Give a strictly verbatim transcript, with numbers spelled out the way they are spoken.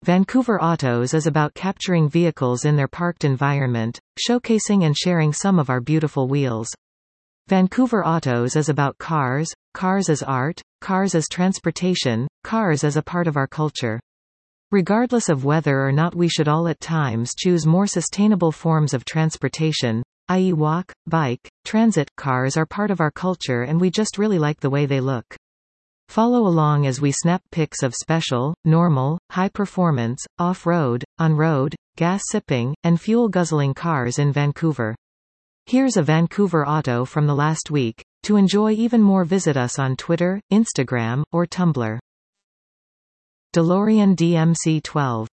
Vancouver Autos is about capturing vehicles in their parked environment, showcasing and sharing some of our beautiful wheels. Vancouver Autos is about cars, cars as art, cars as transportation, cars as a part of our culture. Regardless of whether or not we should all at times choose more sustainable forms of transportation, that is walk, bike, transit, cars are part of our culture and we just really like the way they look. Follow along as we snap pics of special, normal, high-performance, off-road, on-road, gas-sipping, and fuel-guzzling cars in Vancouver. Here's a Vancouver auto from the last week. To enjoy even more, visit us on Twitter, Instagram, or Tumblr. DeLorean D M C twelve.